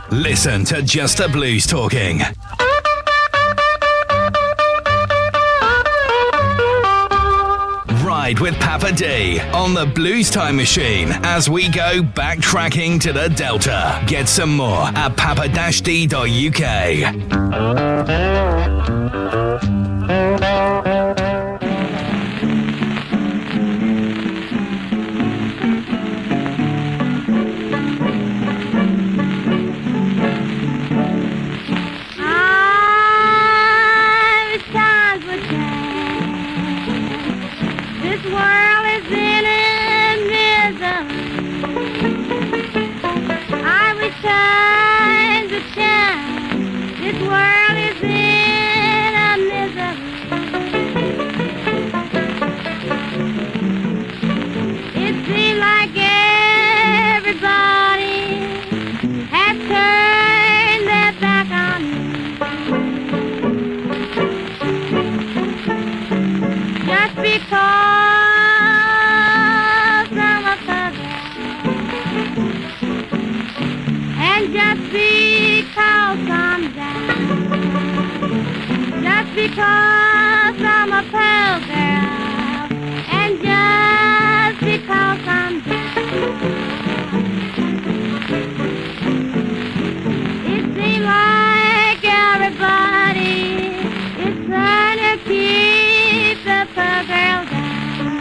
Listen to Just a Blues Talking. Ride with Papa D on the Blues Time Machine as we go backtracking to the Delta. Get some more at papa-d.uk. Because I'm a pearl girl, and just because I'm it seems like everybody is trying to keep the pearl girl down.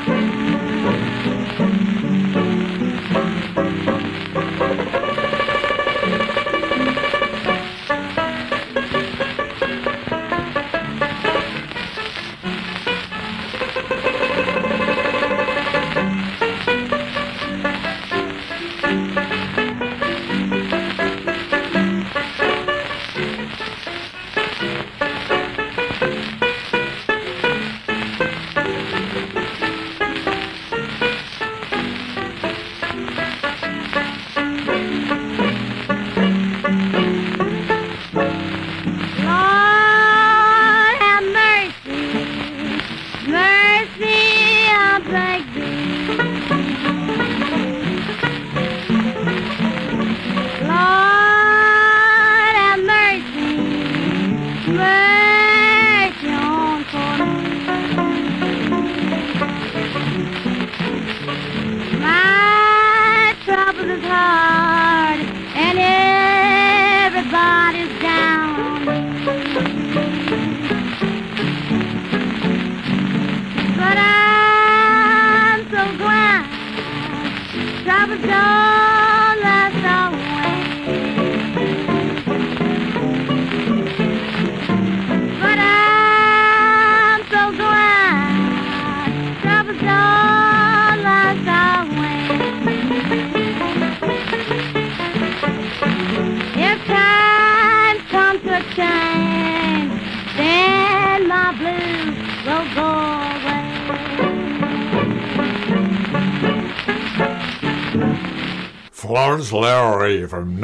Florence Lowry from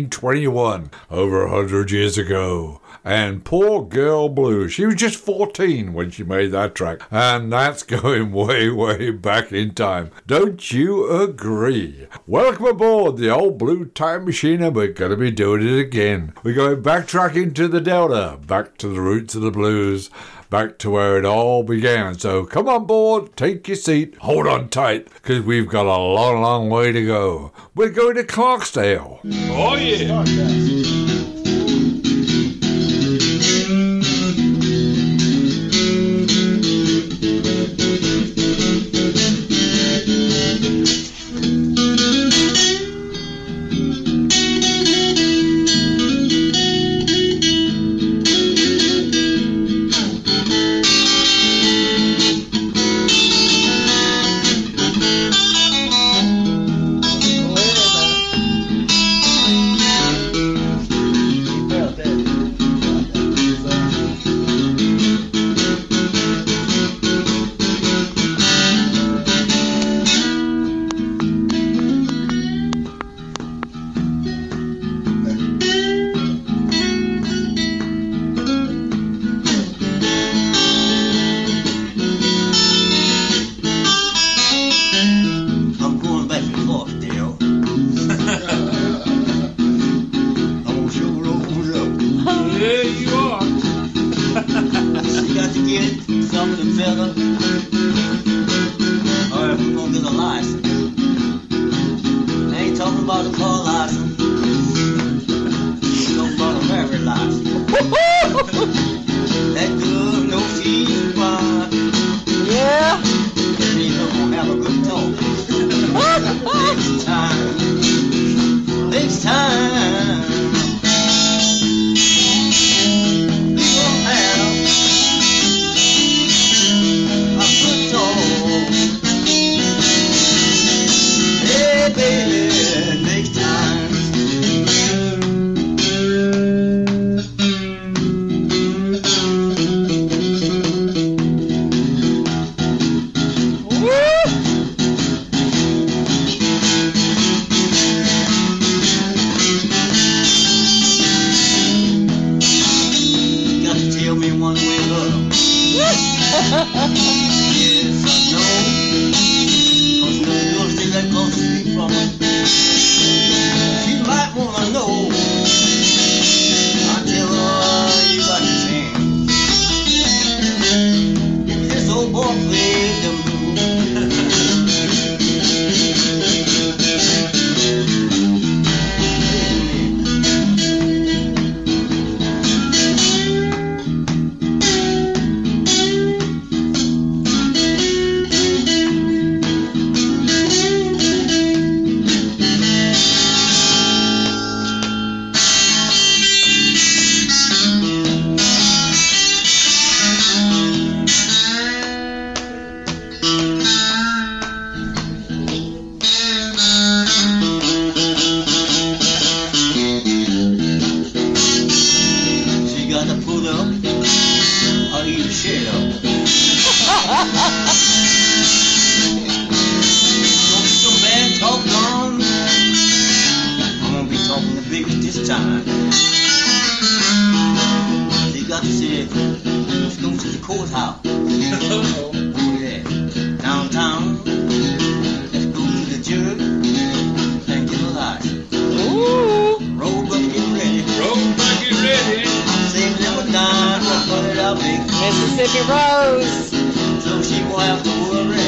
1921, over 100 years ago. And Poor Girl Blue, she was just 14 when she made that track. And that's going way, way back in time. Don't you agree? Welcome aboard the old Blue Time Machine, and we're going to be doing it again. We're going backtracking to the Delta, back to the roots of the blues, back to where it all began. So come on board, take your seat, hold on tight, because we've got a long, long way to go. We're going to Clarksdale. Oh, yeah. about the car license. Don't about a married license. That good, no fees, why? Yeah. You know, gonna have a good talk. Next time, we gonna have a good talk. Hey, baby, next time. Yes, I know. 'Cause no girl stay that close to me from it. She might wanna know. I tell her you got to change. If this old boy plays the time. They got to say, let's go to the courthouse. Over there, downtown. Let's go to the jury and get a license. Ooh. Roll bucket, get ready. Roll bucket ready. I'm saving them a dime, we'll put it out big. Mississippi Rose. So she won't have to worry.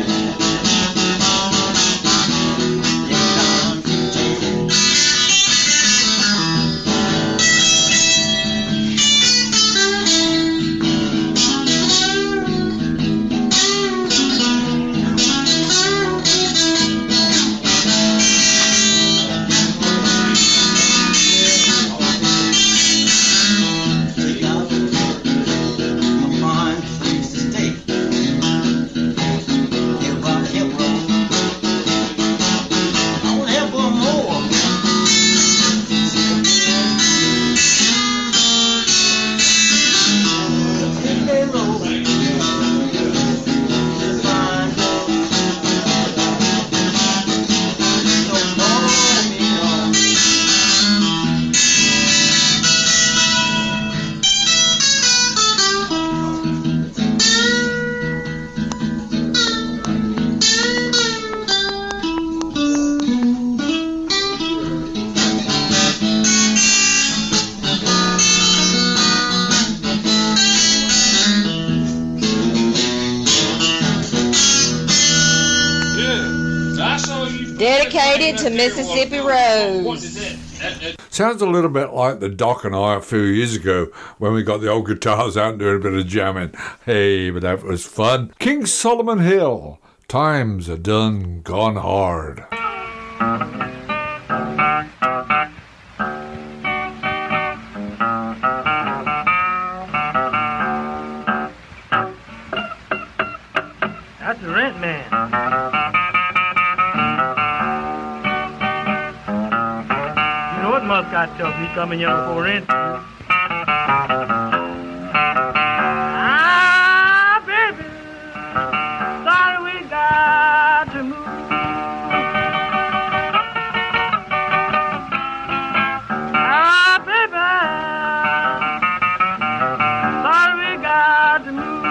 Dedicated to Mississippi Rose. Sounds a little bit like the Doc and I a few years ago when we got the old guitars out and doing a bit of jamming. Hey, but that was fun. King Solomon Hill. Times are done gone hard. That's the rent man. You know what Muscat tells me coming here for rent? Ah, baby, sorry we got to move. Ah, baby, sorry we got to move.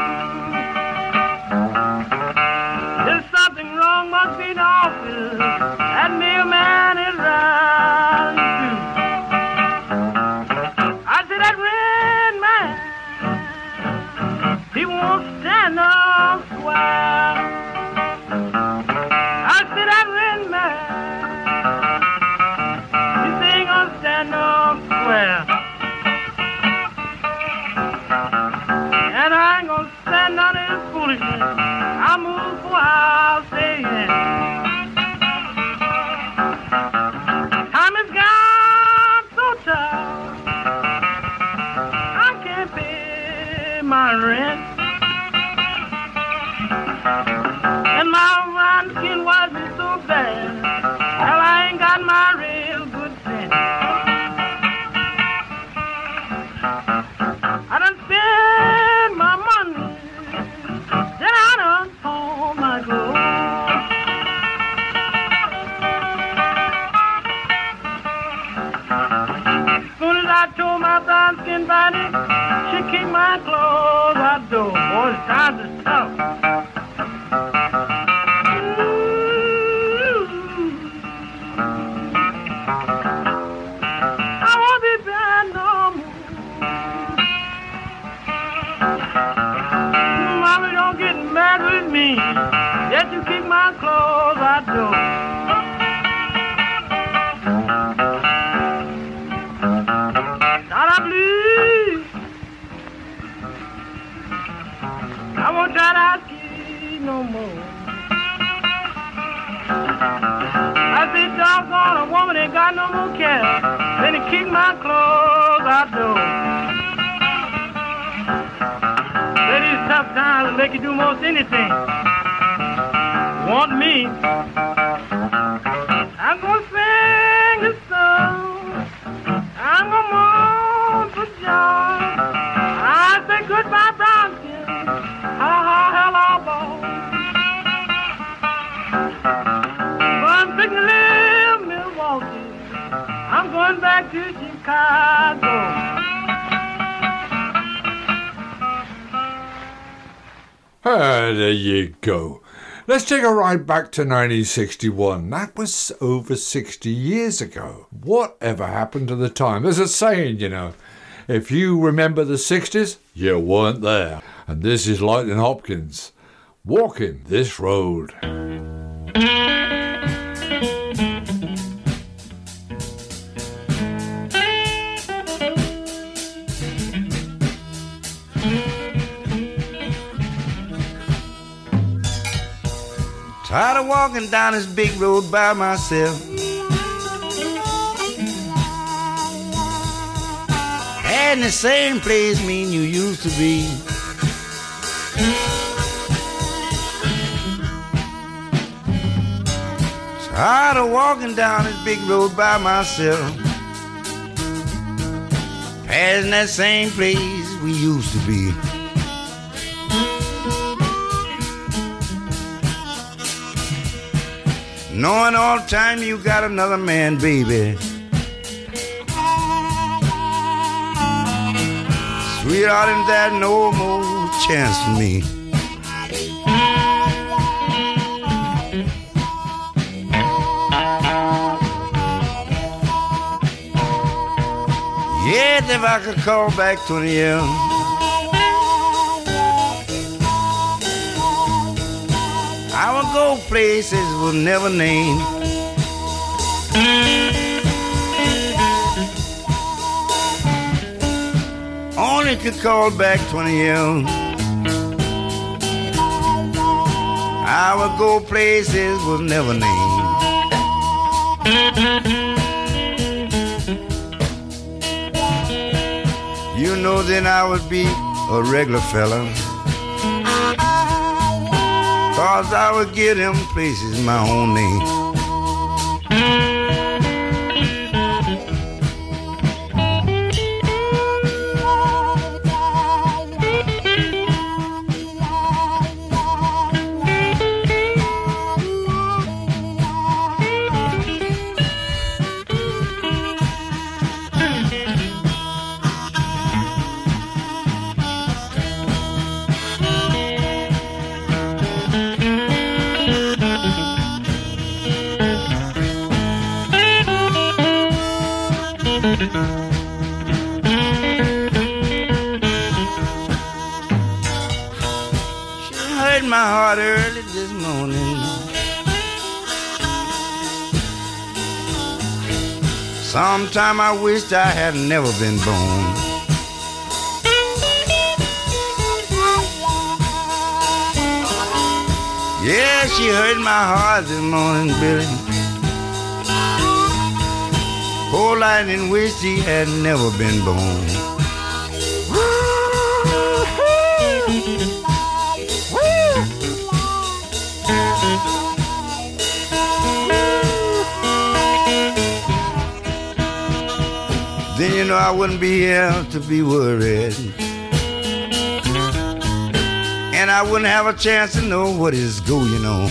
There's something wrong, must be in the office. That mailman is running through. I got my real good sense. I done spent my money, then I done pawned my gold. As soon as I told my brown skin body, she kicked my clothes out the door. Boy, it's time to stop. Yet you keep my clothes out door. Not a blue. I won't try to ask you no more. I say, doggone, a woman ain't got no more care. Then he kick my clothes out door. These tough times will make you do most anything. Want me? I'm gonna sing a song. I'm gonna mourn for joy. I say goodbye, Bronson. Ha ha, hello, boy. I'm fixing to live Milwaukee. I'm going back to Chicago. There you go. Let's take a ride back to 1961. That was over 60 years ago. Whatever happened to the time? There's a saying, you know, if you remember the 60s, you weren't there. And this is Lightning Hopkins, Walking This Road. Tired of walking down this big road by myself. And the same place me and you used to be. Tired of walking down this big road by myself. Passing that same place we used to be. Knowing all the time you got another man, baby. Sweetheart, ain't there no more chance for me. Yes, if I could call back 20 years, I would go places we'll never name. Only could call back 20 years, I would go places we'll never name. You know then I would be a regular fella, 'cause I would give them places my own name. My heart early this morning. Sometime I wished I had never been born. Yeah, she hurt my heart this morning, Billy. Poor Lightning wished he had never been born. then you know I wouldn't be here to be worried. And I wouldn't have a chance to know what is going on.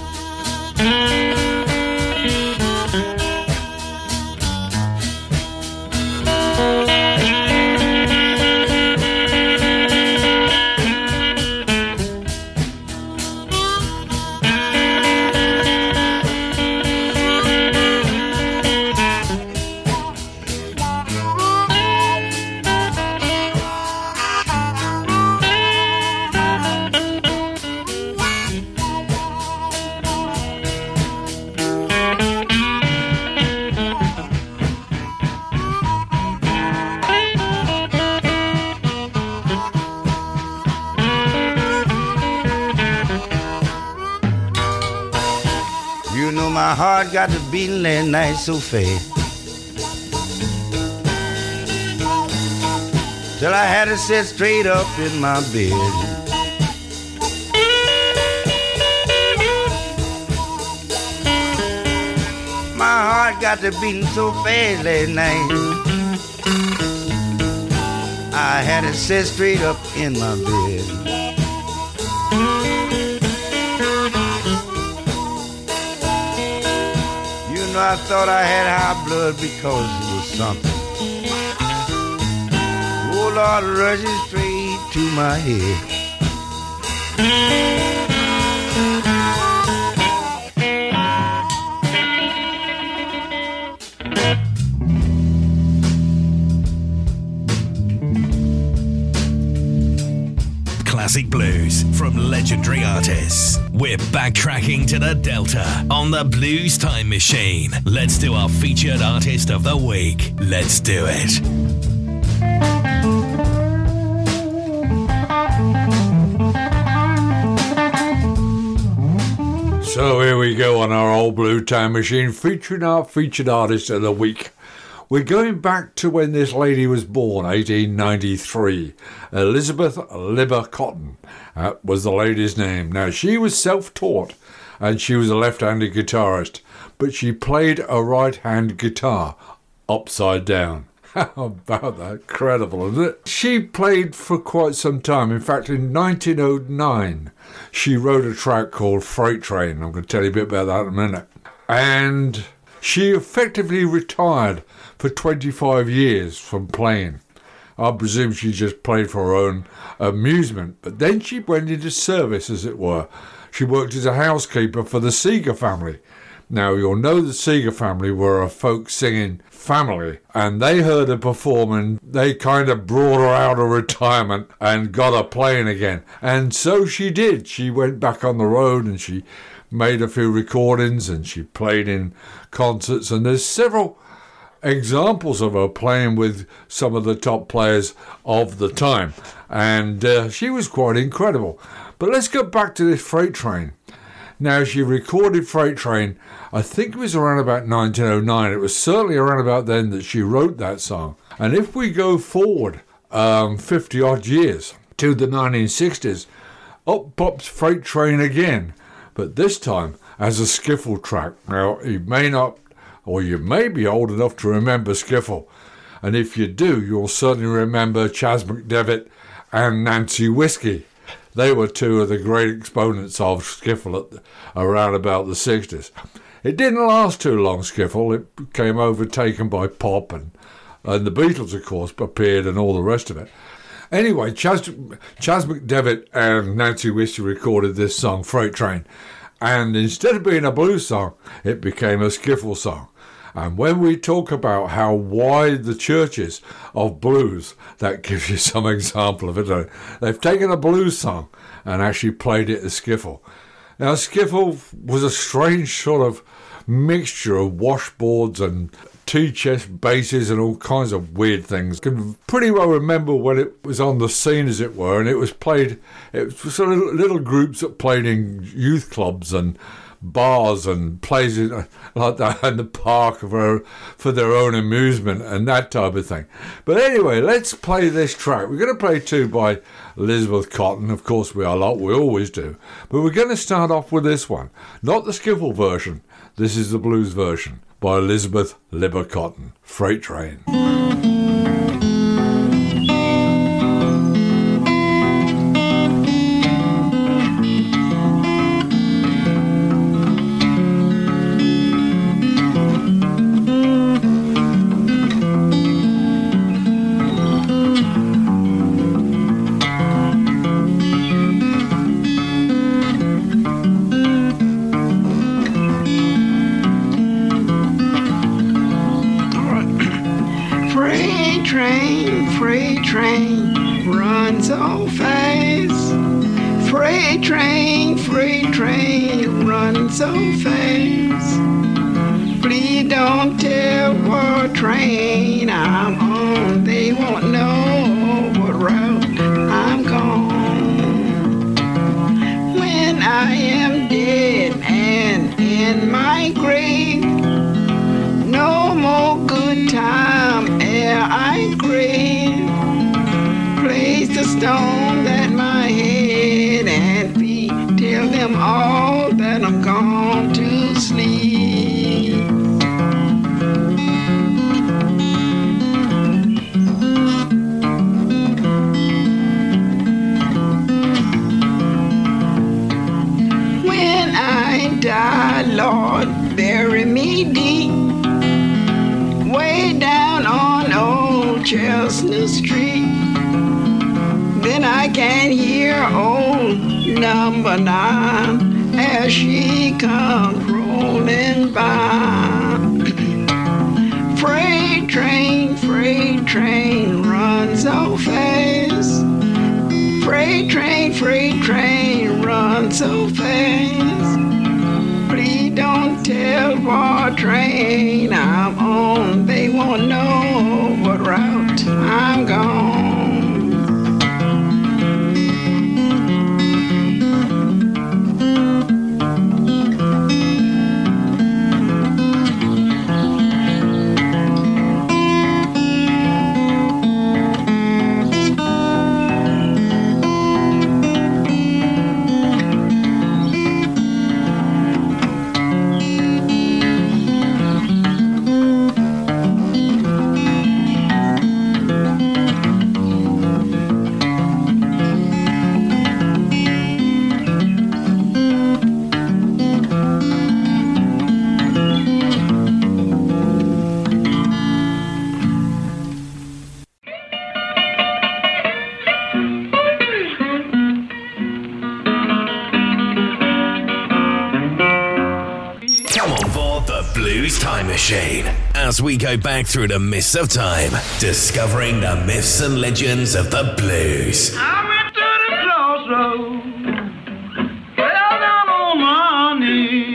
My heart got to beating that night so fast, till I had to sit straight up in my bed. My heart got to beating so fast last night, I had to sit straight up in my bed. I thought I had high blood because it was something. Oh Lord, rushing straight to my head. Classic blues from legendary artists. We're backtracking to the Delta on the Blues Time Machine. Let's do our featured artist of the week. Let's do it. So here we go on our old Blue Time Machine, featuring our featured artist of the week. We're going back to when this lady was born, 1893. Elizabeth Libba Cotten was the lady's name. Now, she was self-taught, and she was a left-handed guitarist, but she played a right-hand guitar upside down. How about that? Incredible, isn't it? She played for quite some time. In fact, in 1909, she wrote a track called Freight Train. I'm going to tell you a bit about that in a minute. And she effectively retired for 25 years from playing. I presume she just played for her own amusement. But then she went into service, as it were. She worked as a housekeeper for the Seeger family. Now, you'll know the Seeger family were a folk singing family, and they heard her perform, and they kind of brought her out of retirement and got her playing again. And so she did. She went back on the road, and she made a few recordings, and she played in concerts, and there's several examples of her playing with some of the top players of the time, and she was quite incredible. But let's go back to this Freight Train. Now, she recorded Freight Train, I think it was around about 1909. It was certainly around about then that she wrote that song. And if we go forward 50 odd years to the 1960s, up pops Freight Train again, but this time as a skiffle track. Now, you may not, or you may be old enough to remember skiffle, and if you do, you'll certainly remember Chas McDevitt and Nancy Whiskey. They were two of the great exponents of skiffle around about the 60s. It didn't last too long, skiffle. It became overtaken by pop, and the Beatles, of course, appeared and all the rest of it. Anyway, Chas McDevitt and Nancy Whiskey recorded this song, Freight Train, and instead of being a blues song, it became a skiffle song. And when we talk about how wide the church is of blues, that gives you some example of it. They've taken a blues song and actually played it as skiffle. Now, skiffle was a strange sort of mixture of washboards and T-chest basses and all kinds of weird things. I can pretty well remember when it was on the scene, as it were, and it was played, it was sort of little groups that played in youth clubs and bars and places like that in the park for their own amusement and that type of thing. But anyway, let's play this track. We're going to play two by Elizabeth Cotten. Of course we are, like we always do. But we're going to start off with this one. Not the skiffle version. This is the blues version by Elizabeth Libba Cotten. Freight Train. freight train, run so fast. Freight train, run so fast. Please don't tell what train I'm on. They won't know what route I'm gone. When I am dead and in my grave, no more good time ere I crave. Place the stone at my head and feet. Tell them all that I'm gone to sleep. When I die, Lord, bury me deep, way down on old Chestnut Street. Then I can hear old number 9 as she comes rolling by. Freight train, run so fast. Freight train, run so fast. Please don't tell what train I'm on. They won't know what route I'm gone. As we go back through the mists of time, discovering the myths and legends of the blues. I went to the crossroads, fell down on my knees.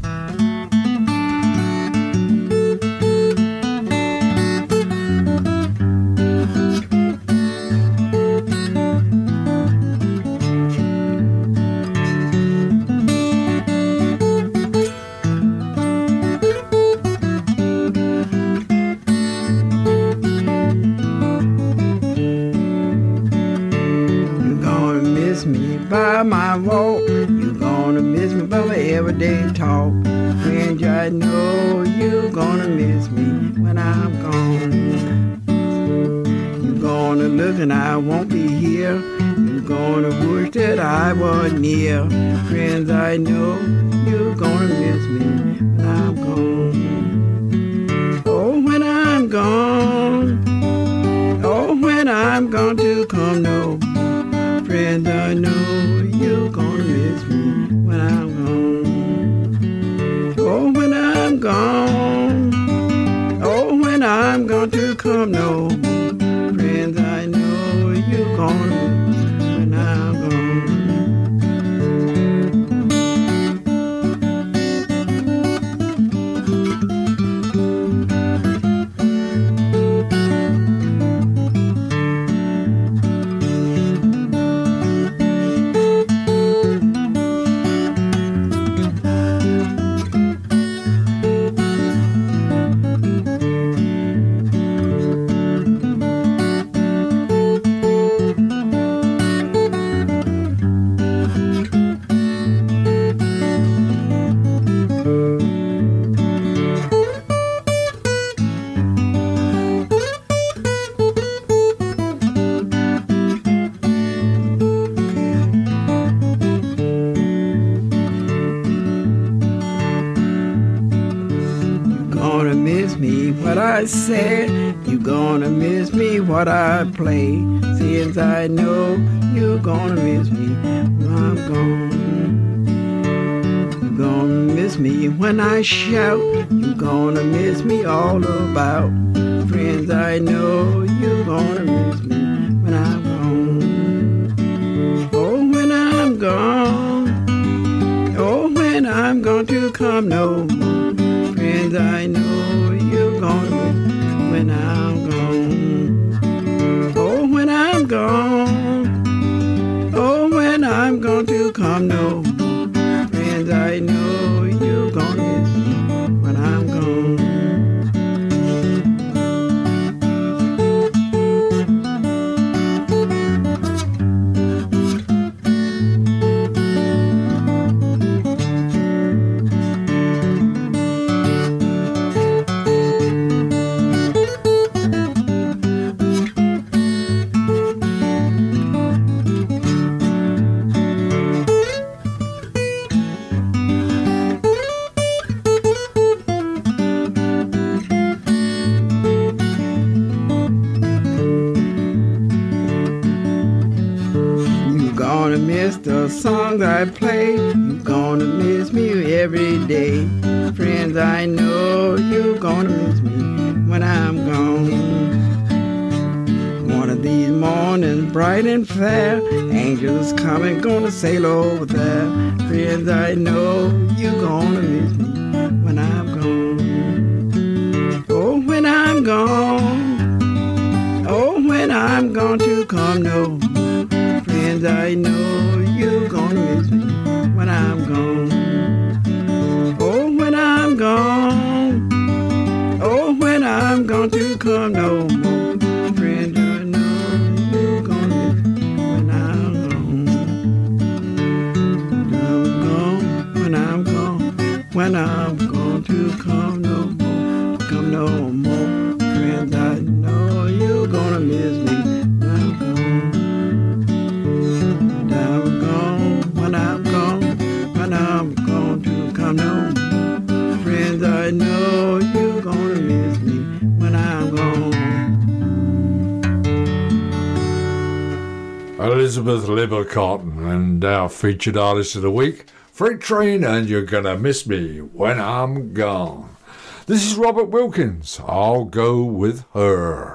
By my walk, you gonna miss me by my everyday talk. Friend, I know you gonna miss me when I'm gone. You gonna look and I won't be here. You gonna wish that I was near. Friends, I know you gonna miss me when I'm gone. Oh, when I'm gone. Oh, when I'm gone to come no. Friends, I know you're gonna miss me when I'm gone. Oh, when I'm gone. Oh, when I'm gone to come no. Friends, I know you're gonna miss me when I'm gone. I said, you gonna miss me what I play. Since I know you're gonna miss me when I'm gone. You're gonna miss me when I shout. You gonna miss me all about. Friends, I know you gonna miss me when I'm gone. Oh, when I'm gone. Oh, when I'm gone to come no more. Friends, I know you gonna miss me when I'm gone. Oh, when I'm gone. Oh, when I'm gone to come no more. Friends, I know you gonna miss me when I'm gone. Gonna miss the songs I play. You gonna miss me every day. Friends, I know you gonna miss me when I'm gone. One of these mornings, bright and fair, angels coming, gonna sail over there. Friends, I know you gonna miss me when I'm gone. Oh, when I'm gone. Oh, when I'm gone to come no more. Friends, I know you gonna miss me when I'm gone. Oh, when I'm gone. Oh, when I'm gone to come no more. Friends, I know you gonna miss me when I'm gone. I'm gone when I'm gone. When I'm gone to come no more. Come no more. Friends, I know you gonna miss me when I'm gone. When I'm gone to come no more. Friends, I know you're gonna miss me when I'm gone. Elizabeth Libber Cotton and our featured artist of the week, Freight Train, and You're Gonna Miss Me When I'm Gone. This is Robert Wilkins. I'll go with her.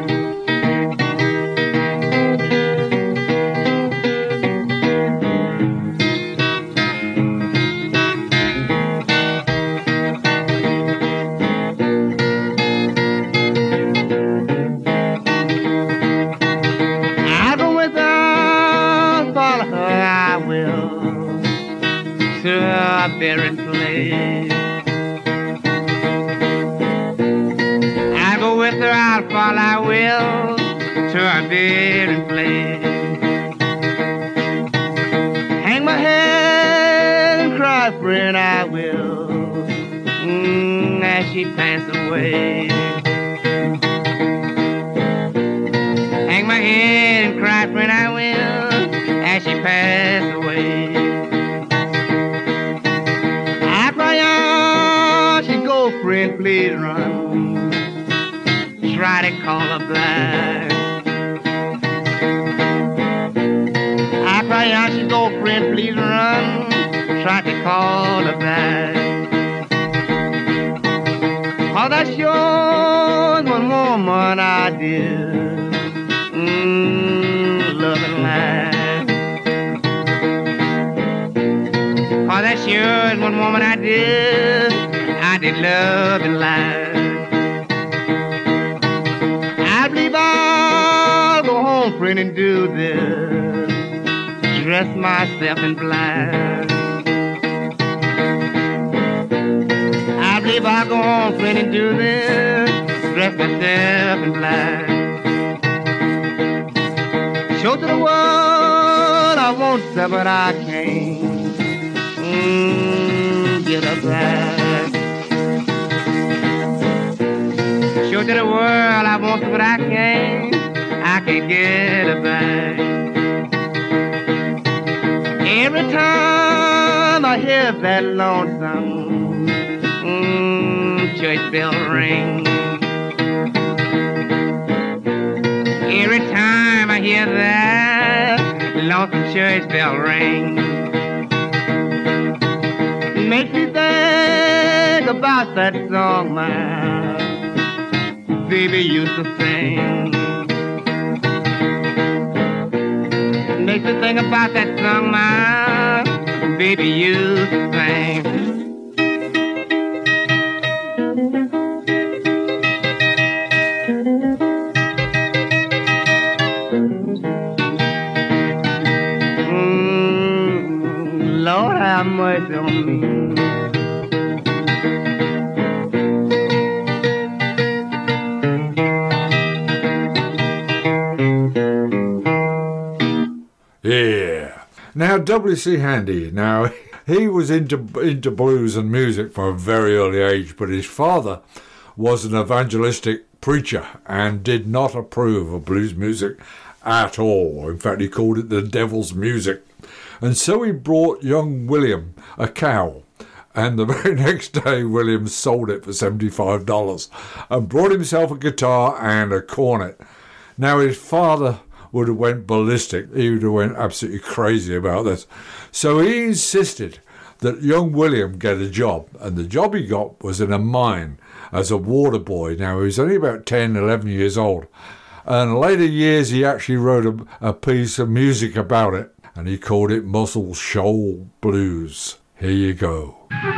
Buried place. I go with her, I'll fall, I will, to a buried place. Hang my head and cry, friend, I will, as she passed away. Hang my head and cry, friend, I will, as she passed away. Friend, please run. Try to call her back. I cry out, she go, friend, please run. Try to call her back. Oh, that sure is one woman I did. Love and laugh. Oh, that sure is one woman I did. I did love and life. I believe I'll go home, friend, and do this. Dress myself in black. I believe I'll go home, friend, and do this. Dress myself in black. Show to the world I won't say, but I can't get her back. Show to the world I want to, but I can't get her back. Every time I hear that lonesome church bell ring, every time I hear that lonesome church bell ring, Makes me think about that song my baby used to sing. Makes me think about that song my baby used to sing. Lord have mercy on me. Yeah. Now, W.C. Handy, now, he was into blues and music from a very early age, but his father was an evangelistic preacher and did not approve of blues music at all. In fact, he called it the devil's music. And so he brought young William a cow, and the very next day William sold it for $75 and brought himself a guitar and a cornet. Now his father would have went ballistic. He would have went absolutely crazy about this. So he insisted that young William get a job, and the job he got was in a mine as a water boy. Now he was only about 10, 11 years old. And in later years he actually wrote a piece of music about it, and he called it Muscle Shoals Blues. Here you go.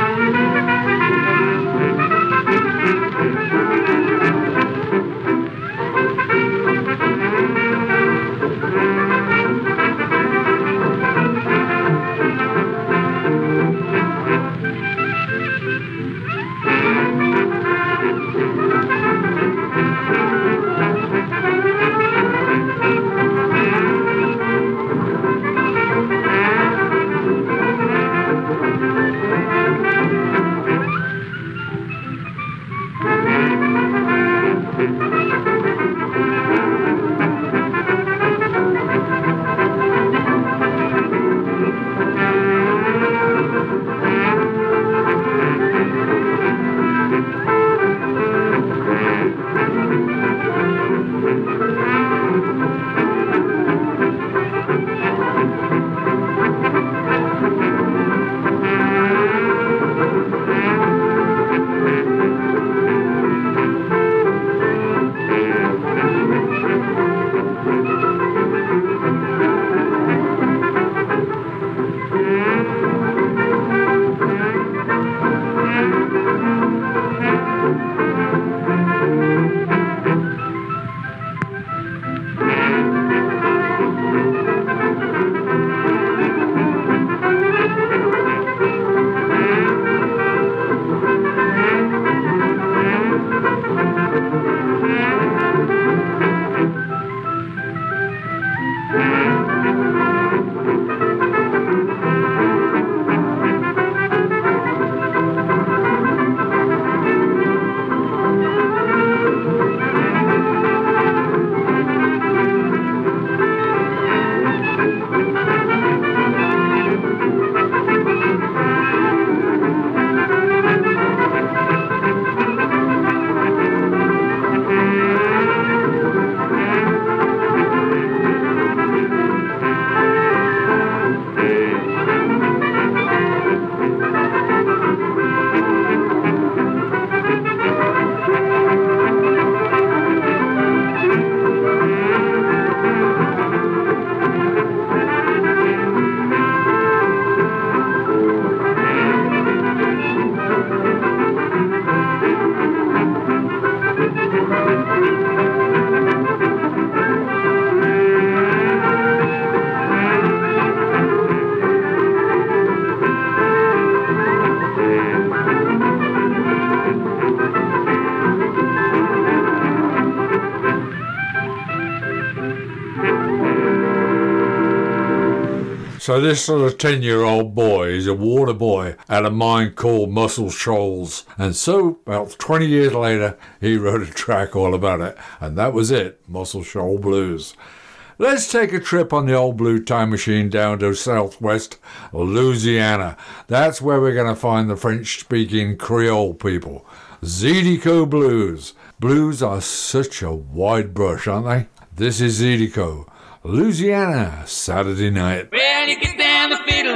So this sort of 10-year-old boy is a water boy at a mine called Muscle Shoals. And so about 20 years later, he wrote a track all about it. And that was it, Muscle Shoals Blues. Let's take a trip on the old blue time machine down to southwest Louisiana. That's where we're going to find the French-speaking Creole people. Zydeco Blues. Blues are such a wide brush, aren't they? This is Zydeco. Louisiana, Saturday night. Well, you get down the fiddle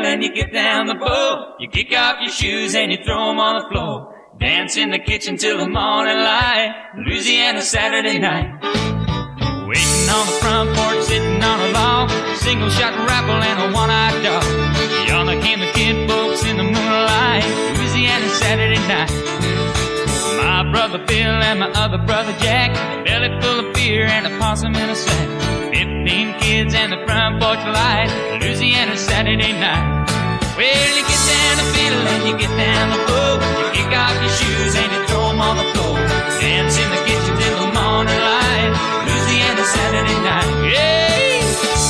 and you get down the pole. You kick off your shoes and you throw them on the floor. Dance in the kitchen till the morning light. Louisiana Saturday night. Waiting on the front porch, sitting on a log. Single shot rifle and a one-eyed dog. Yonder came the kid folks in the moonlight. Louisiana Saturday night. My brother Bill and my other brother Jack. A belly full of beer and a possum in a sack. 15 kids and the front porch light. Louisiana Saturday night. Well, you get down the fiddle and you get down the bow. You kick off your shoes and you throw them on the floor. Dance in the kitchen till the morning light. Louisiana Saturday night. Yeah!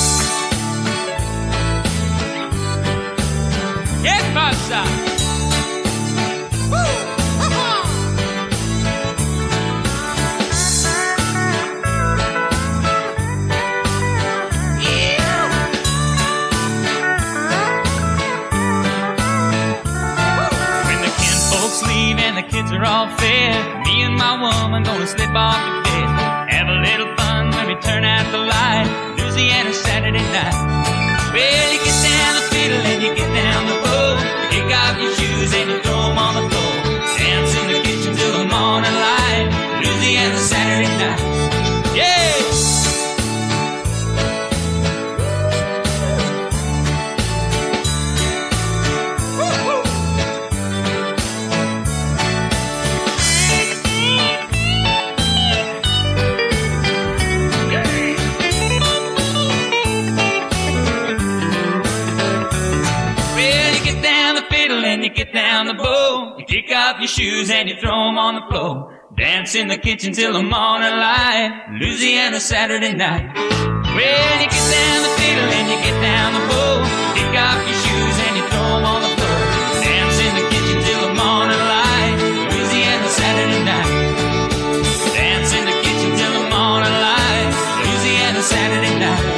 Yeah, passa! Woo! Leave and the kids are all fed. Me and my woman gonna slip off the bed. Have a little fun when we turn out the light. Louisiana Saturday night. Well, you get down the fiddle and you get down the bow. You kick off your shoes and you throw them on the floor. Dance in the kitchen till the morning light. Louisiana Saturday night. Yeah! And you get down the bow. You kick off your shoes and you throw them on the floor. Dance in the kitchen till the morning light. Louisiana Saturday night. Well, you get down the fiddle and you get down the bow. You kick off your shoes and you throw them on the floor. Dance in the kitchen till the morning light. Louisiana Saturday night. Dance in the kitchen till the morning light. Louisiana Saturday night.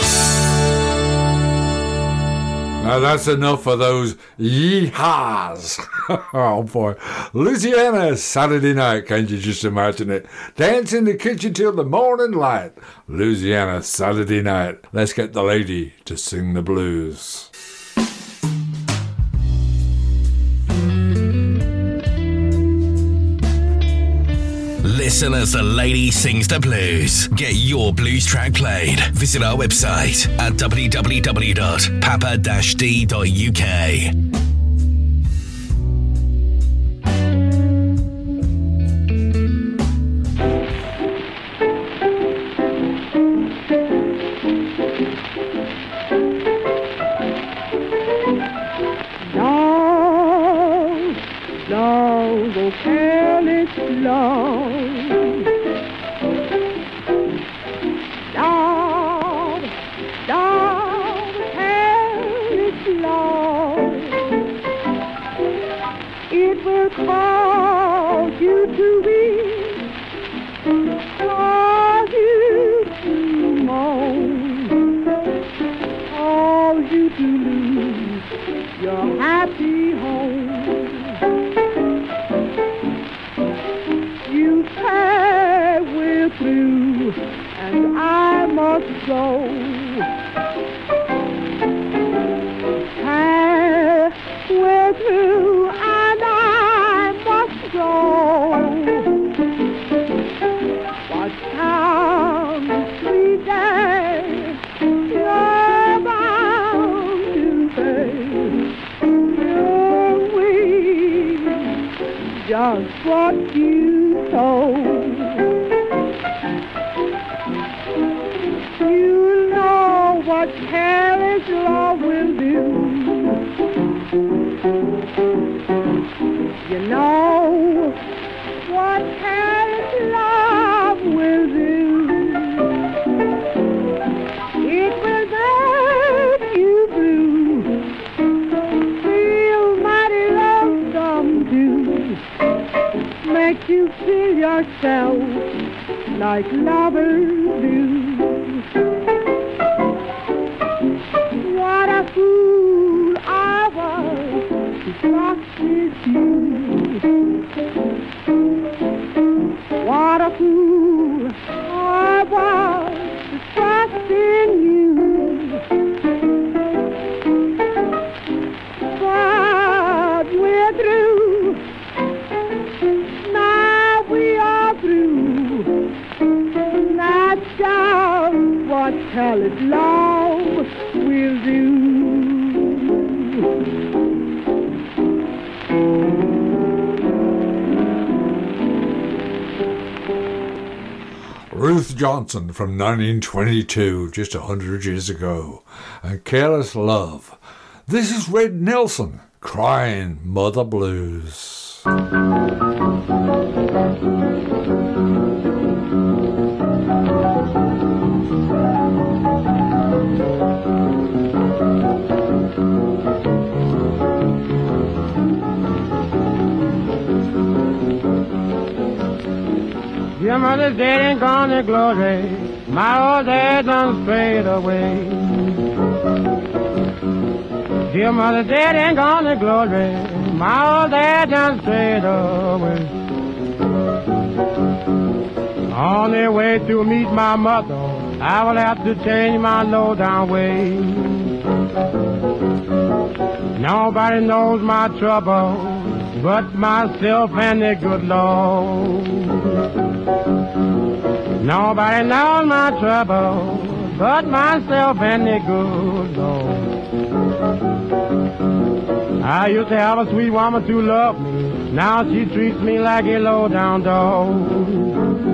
Now that's enough of those yee-haws. Oh boy. Louisiana Saturday night, can't you just imagine it? Dance in the kitchen till the morning light. Louisiana Saturday night. Let's get the lady to sing the blues. Listen as the lady sings the blues. Get your blues track played. Visit our website at www.papa-d.uk. Long, oh careless long. Long, long, careless long. It will cause you to weep, cause you to moan, cause you to lose your happy home. We're through and I must go. We're through and I must go. But come sweet day, you're bound to say, you'll weep just what you sow. What careless love will do. You know what careless love will do. It will make you blue, feel mighty lonesome too, make you feel yourself like lovers do. What a fool I was to trust with you. What a fool I was to trust in you. palace love will do. Ruth Johnson from 1922, just 100 years ago, and Careless Love. This is Red Nelson, Crying Mother Blues. Your mother's dead and gone to glory. My old dad done strayed away. Dear mother dead and gone to glory. My old dad done strayed away. On their way to meet my mother, I will have to change my low-down way. Nobody knows my trouble but myself and the good Lord. Nobody knows my trouble but myself and the good Lord. I used to have a sweet woman to love me. Now she treats me like a low-down dog.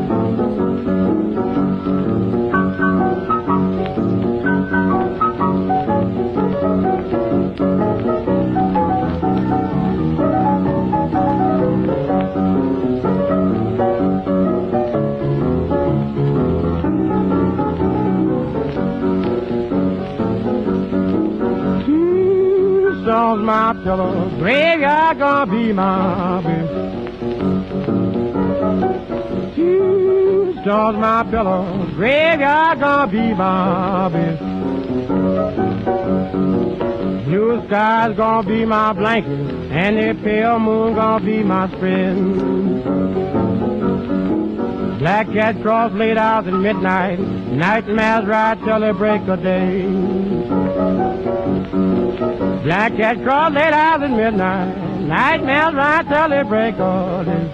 My pillow, graveyard gonna be my bed. Two stars, my pillow, graveyard gonna be my bed. Blue sky's gonna be my blanket, and the pale moon gonna be my spread. Black cat cross late hours at midnight, nightmares ride till the break of day. Black cat crawls late hours at midnight, nightmares right till the break of day.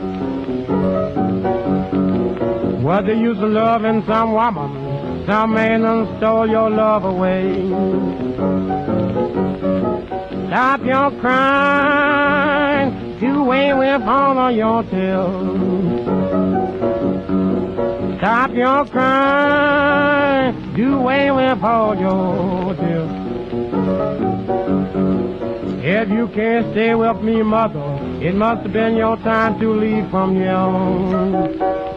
What's the use of loving some woman? Some man done stole your love away. Stop your crying, you ain't with home on your tail. Stop your crying, you ain't with all your tail. If you can't stay with me, mother, it must have been your time to leave from here on.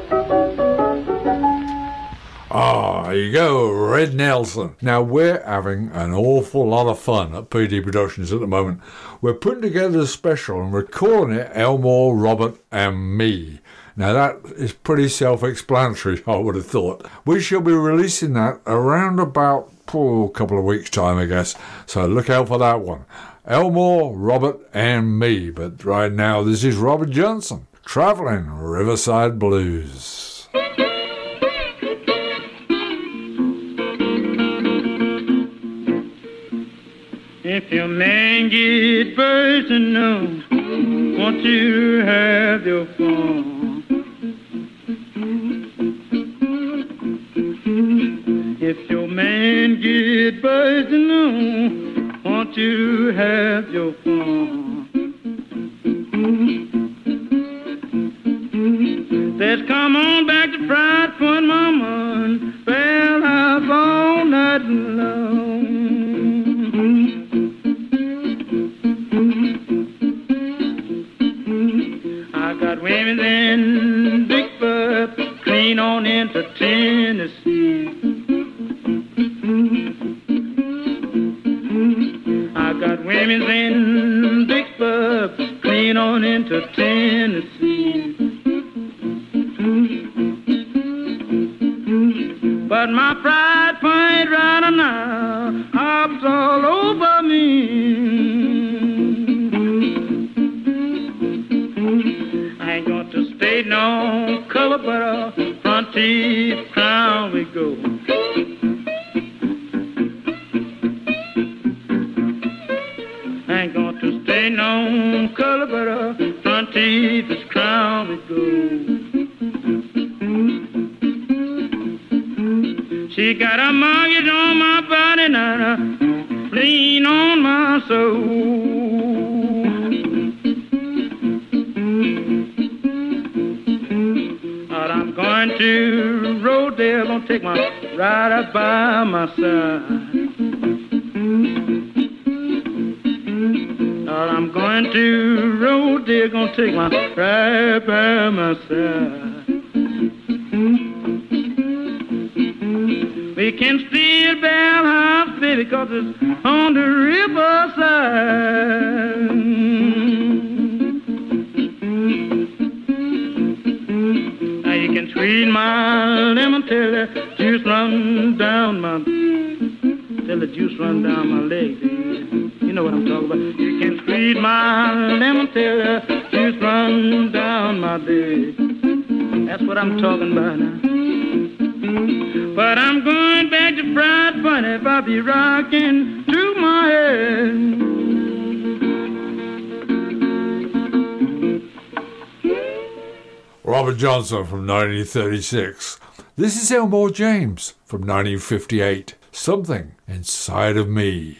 Ah, there you go, Red Nelson. Now, we're having an awful lot of fun at PD Productions at the moment. We're putting together a special and we're calling it Elmore, Robert and Me. Now, that is pretty self-explanatory, I would have thought. We shall be releasing that around about a couple of weeks' time, I guess. So look out for that one. Elmore, Robert and Me. But right now, this is Robert Johnson, Traveling Riverside Blues. If your man get personal, won't you have your fun? If your man get personal, won't you have your fun? Let's come on back to Fried Fun, Mama, and well, I've all night long. I got women in Big Butt, clean on into Tennessee. I got women in big pubs, clean on into Tennessee. But my pride point right now, hops all over me. I ain't going to stay no color, but front teeth crown we go. Ain't no color but a front teeth is crown with gold. She got a mortgage on my body and a lien on my soul. But I'm going to Rodale, gonna take my ride up by my side. But I'm going to Rodale, gonna take my ride by my side. We can steal Bell House, baby, 'cause it's on the riverside. Now you can squeeze my lemon till the juice run down my, till the juice run down my leg, baby. You know what I'm talking about. You can squeeze my lemon till the juice run down my leg. That's what I'm talking about now. But I'm going back to Fried Funny if I be rocking to my head. Robert Johnson from 1936. This is Elmore James from 1958. Something Inside of Me.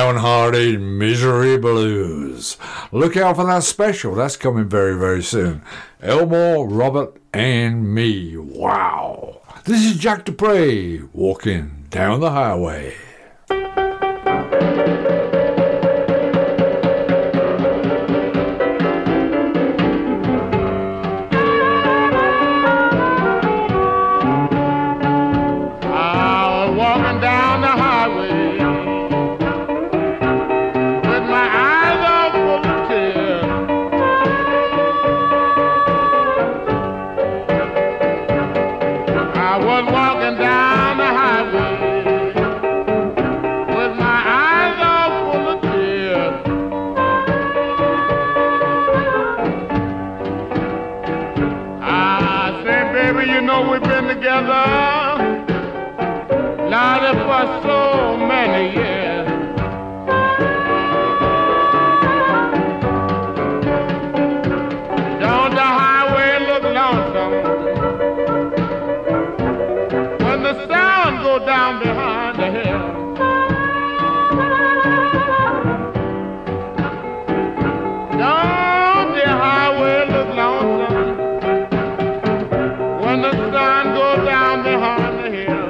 downhearted Misery Blues. Look out for that special. That's coming very, very soon. Elmore, Robert, and me. Wow. This is Jack Dupree walking down the highway. For so many years, don't the highway look lonesome when the sound go down behind the hill? Don't the highway look lonesome when the sun goes down behind the hill?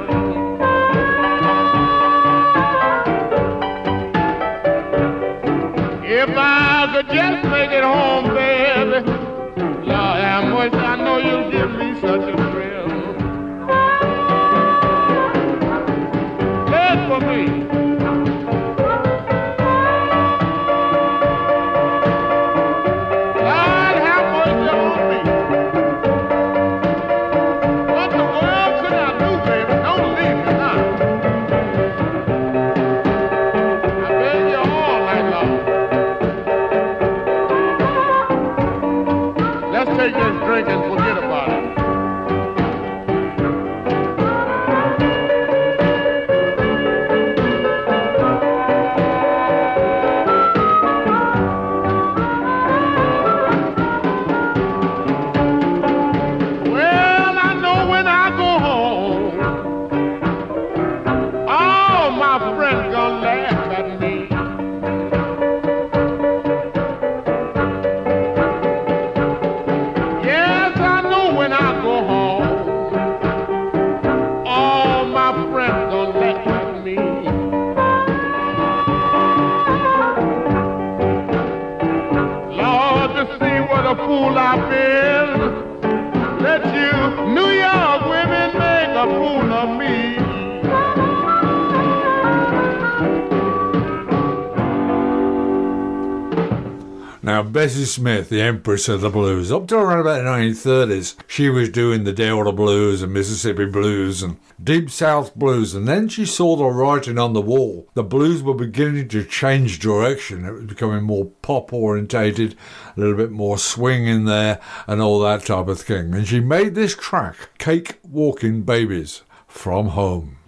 If I could just make it home, baby, Lord have mercy, I know you'll give me such a thrill. Play it for me. Lord have mercy on me. What the world could I do, baby? Don't leave me now. I beg you all night long. Let's take this drink and forget about it. Well, I know when I go home, all my friends gonna laugh at me. A fool I've been, let you New York women make a fool of me. Now, Bessie Smith, the Empress of the Blues, up to around about the 1930s, she was doing the Delta Blues and Mississippi Blues and Deep South Blues, and then she saw the writing on the wall. The blues were beginning to change direction. It was becoming more pop-orientated, a little bit more swing in there, and all that type of thing. And she made this track, Cake Walking Babies, from home.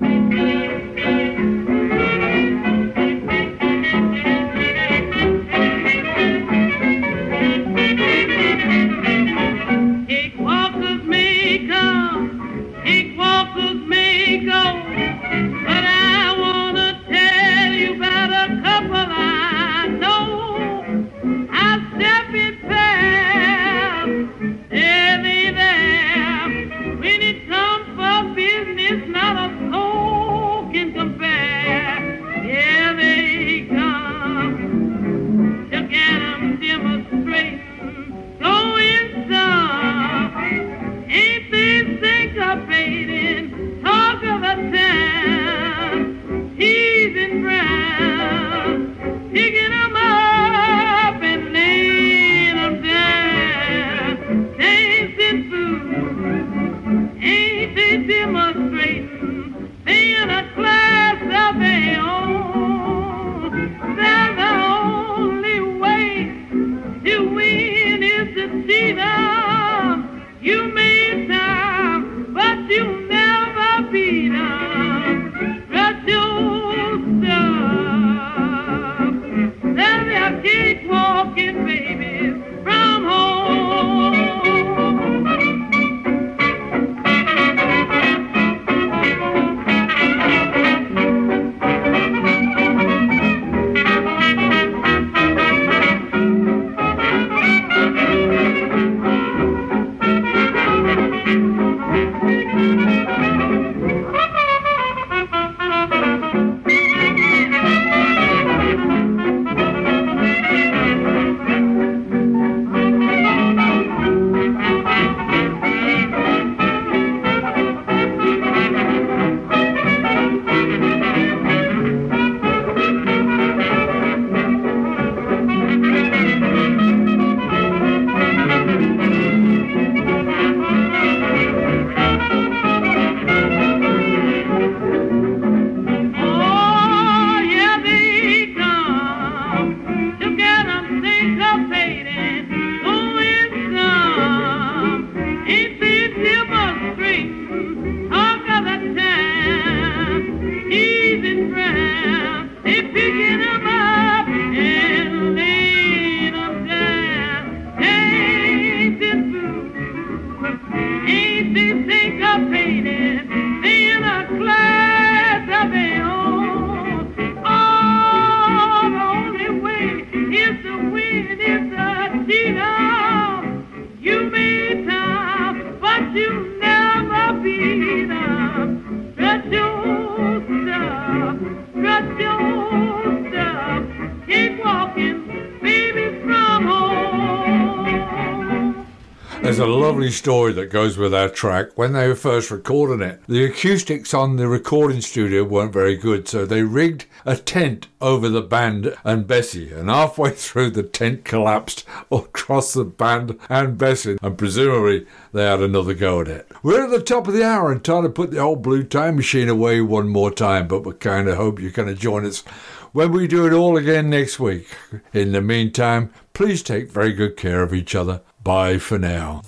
There's a lovely story that goes with that track. When they were first recording it, the acoustics on the recording studio weren't very good, so they rigged a tent over the band and Bessie, and halfway through the tent collapsed across the band and Bessie, and presumably they had another go at it. We're at the top of the hour and trying to put the old Blue Time Machine away one more time, but we kind of hope you're going to join us when we do it all again next week. In the meantime, please take very good care of each other. Bye for now.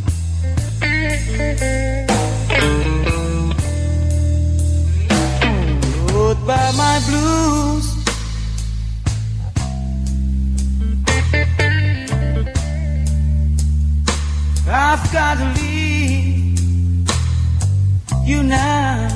Goodbye, my blues. I've got to leave you now.